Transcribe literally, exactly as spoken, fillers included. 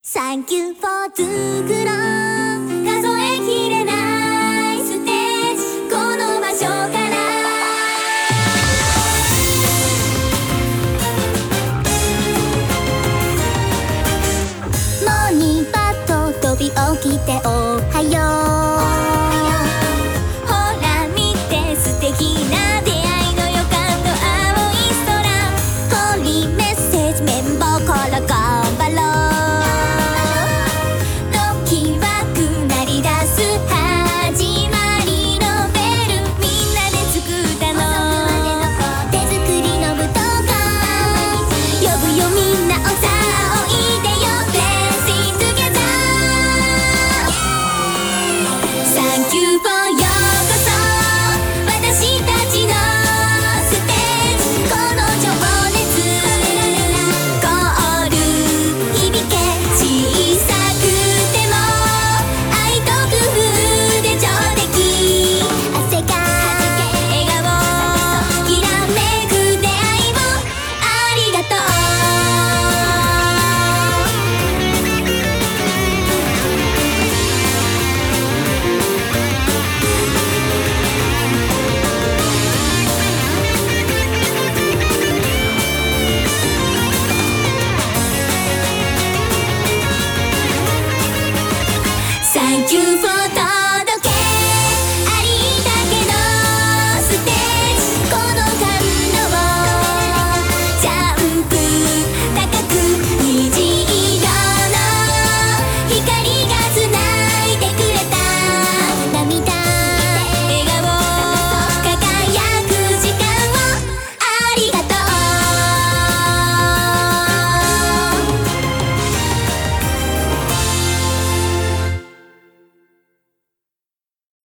サンキューフォー作ろう数えきれないステージこの場所からモーニングパッと飛び起きておはようほら見て素敵な出会いの予感と青い空ホーリーメッセージ綿棒から頑張ろうThank you for